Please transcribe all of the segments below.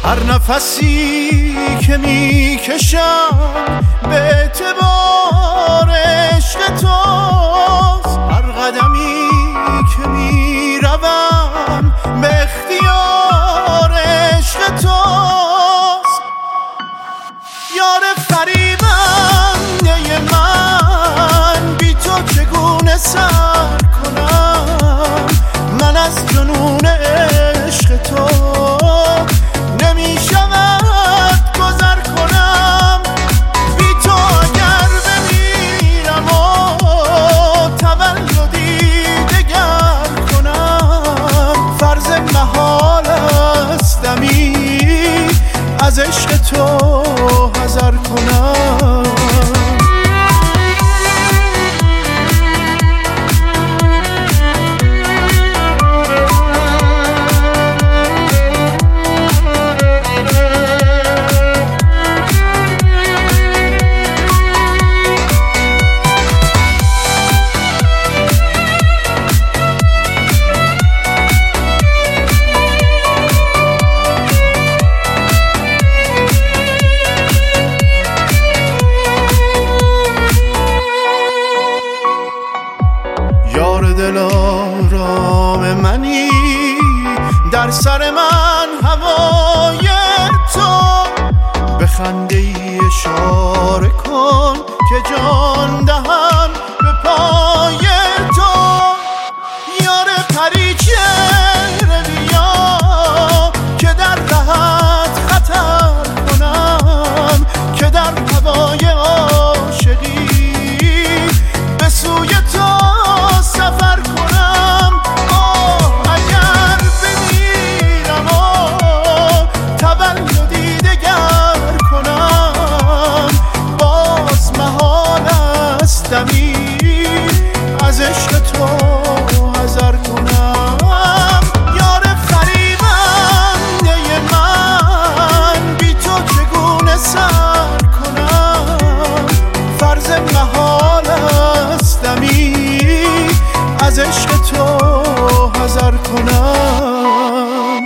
هر نفسی که میکشم به اعتبار عشق توست، هر قدمی که میروم به اختیار عشق توست. یار فریبنده من، بی تو چگونه سر کنم؟ من از جنون عشق تو نمیشود گذر کنم. بی تو اگر بمیرم و تولدی دگر کنم، فرض محال است دمی از عشق تو حذر کنم. یار دلارام منی، در سر من هوای تو، به خنده ای اشاره کن که جان دهم به پای تو. یار پری چهره بیا که در رهت خطر کنم، که در هوای عاشقی به سوی تو سفر کنم. اگر بمیرم و تولدی دگر کنم، باز محال است دمی از عشق تو حذر کنم. یار فریبنده من، بی تو چگونه سر کنم؟ فرض محال است دمی از عشق تو حذر کنم.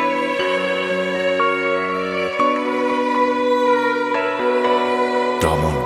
دامان